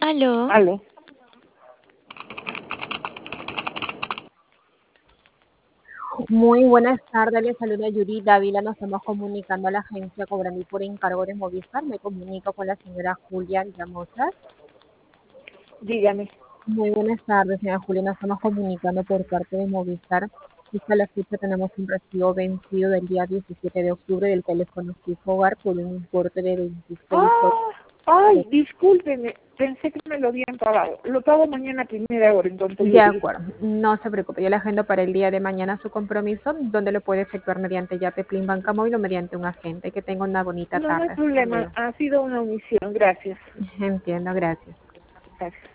Aló, Aló. Muy buenas tardes, les saluda Yuri Dávila. Nos estamos comunicando a la agencia Cobrandi por encargo de Movistar. Me comunico con la señora Julia Villamosa. Dígame. Muy buenas tardes, señora Julia. Nos estamos comunicando por parte de Movistar. Hasta la fecha tenemos un recibo vencido del día 17 de octubre del teléfono fijo hogar por un importe de 26 Ah, ay, discúlpeme. Pensé que me lo habían pagado. Lo pago mañana a primera hora, entonces De le digo. acuerdo, no se preocupe. Yo le agendo para el día de mañana su compromiso, donde lo puede efectuar mediante Yape Plin Banca Móvil o mediante un agente. Que tenga una bonita No, no hay tarde. Hasta problema. luego. Ha sido una omisión. Gracias. Entiendo, gracias. Gracias.